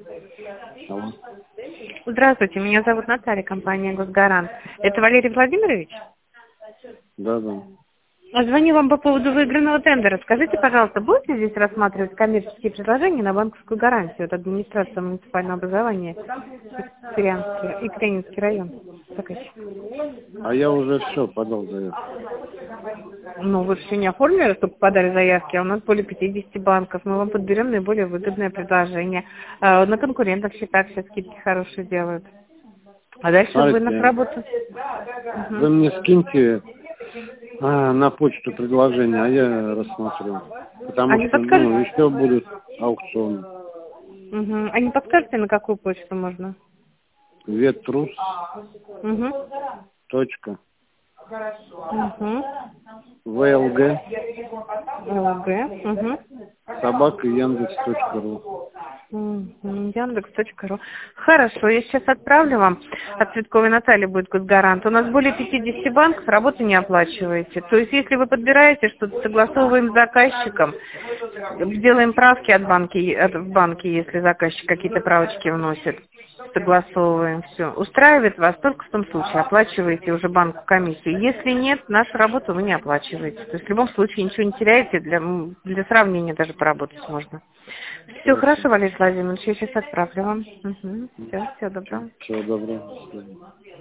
Алло. Здравствуйте, меня зовут Наталья, компания «Госгарант». Это Валерий Владимирович? Да, да. Звоню вам по поводу выигранного тендера. Скажите, пожалуйста, будете здесь рассматривать коммерческие предложения на банковскую гарантию от администрации муниципального образования Екатерининский район? А я уже все подал заявку. Ну, вы еще не оформили, только подали заявки, а у нас более 50 банков. Мы вам подберем наиболее выгодное предложение. На конкурентных счетах сейчас скидки хорошие делают. А дальше вы на Смотрите, работу. вы мне скиньте на почту предложение, а я рассмотрю. А Потому не что, подскажете? еще будут аукционы. А не подскажете, на какую почту можно? Ветрус. Угу. Точка. Угу. ВЛГ. ЛГ. Угу. Собака Яндекс.ру. Яндекс.ру. Хорошо, я сейчас отправлю вам. От Цветковой Натальи будет Госгарант. У нас более 50 банков, работу не оплачиваете. То есть, если вы подбираете что-то, согласовываем с заказчиком, делаем правки в банке, если заказчик какие-то правочки вносит, согласовываем все. Устраивает вас только в том случае, оплачиваете уже банку комиссию. Если нет, нашу работу вы не оплачиваете. То есть, в любом случае ничего не теряете, для сравнения даже поработать можно. Все хорошо, Валерий Владимирович, я сейчас отправлю вам. Все, всего доброго. Всего доброго. До свидания.